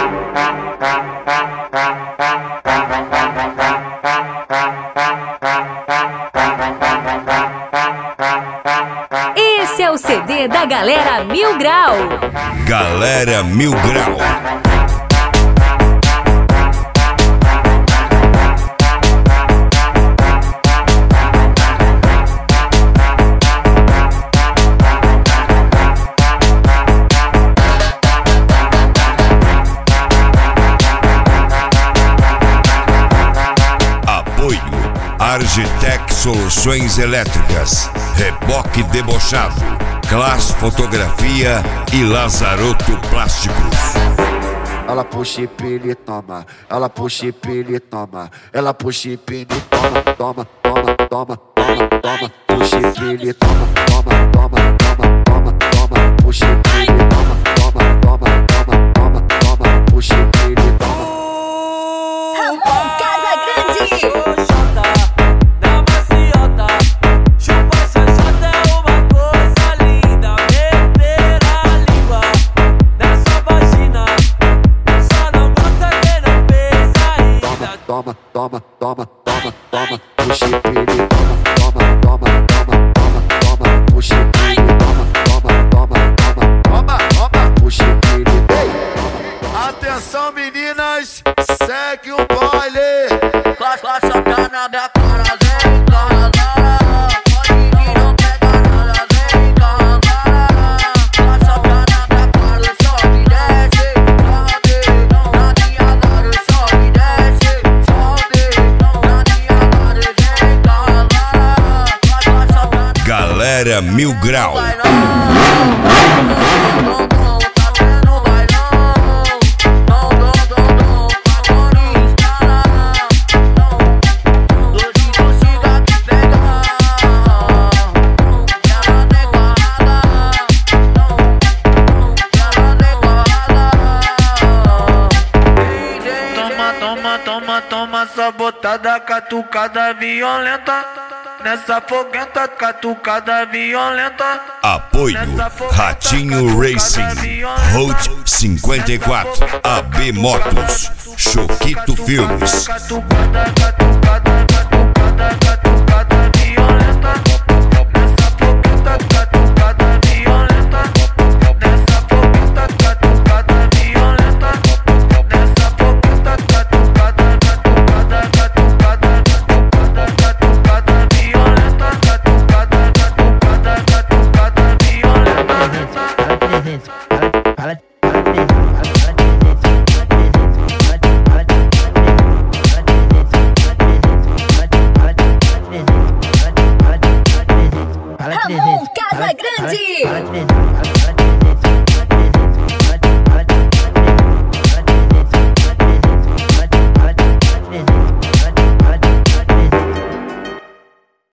Esse é o CD da Galera Mil Grau. Galera Mil Grau. Argitec Soluções Elétricas, Reboque Debochado, Class Fotografia e Lazaroto Plásticos. Ela puxa e pele, toma. Ela puxa e pele, toma. Ela puxa e pele, toma, toma, toma, toma, toma, toma. Puxa e pele, toma, toma, toma, toma, toma, toma. Puxa e pele, toma, toma, toma, toma, toma, toma. Puxa e pele, toma. Ramon Casagrande. Toma, toma, toma, toma, toma, puxa e pele, toma, toma, toma, toma, toma, toma, puxa e pele, toma, toma, toma, toma, toma, toma, puxa e pele. Atenção meninas, segue o baile. Classe tá na minha cara, vem cara, pode vir, não pega nada, vem cara. Classe tá na minha cara, sobe, desce, sobe, na minha cara, sobe, desce. Galera Mil Grau. Toma essa botada, catucada violenta. Nessa foguenta, catucada violenta. Apoio Ratinho Racing, Route 54, AB Motos, Choquito Filmes. Catucada, catucada, catucada, catucada violenta. Nessa foguenta, catucada violenta. Nessa foguenta, catucada violenta. Nessa foguenta, catucada, catucada, catucada, catucada, catucada violenta. Catucada, catucada, catucada violenta. Ramon Casagrande.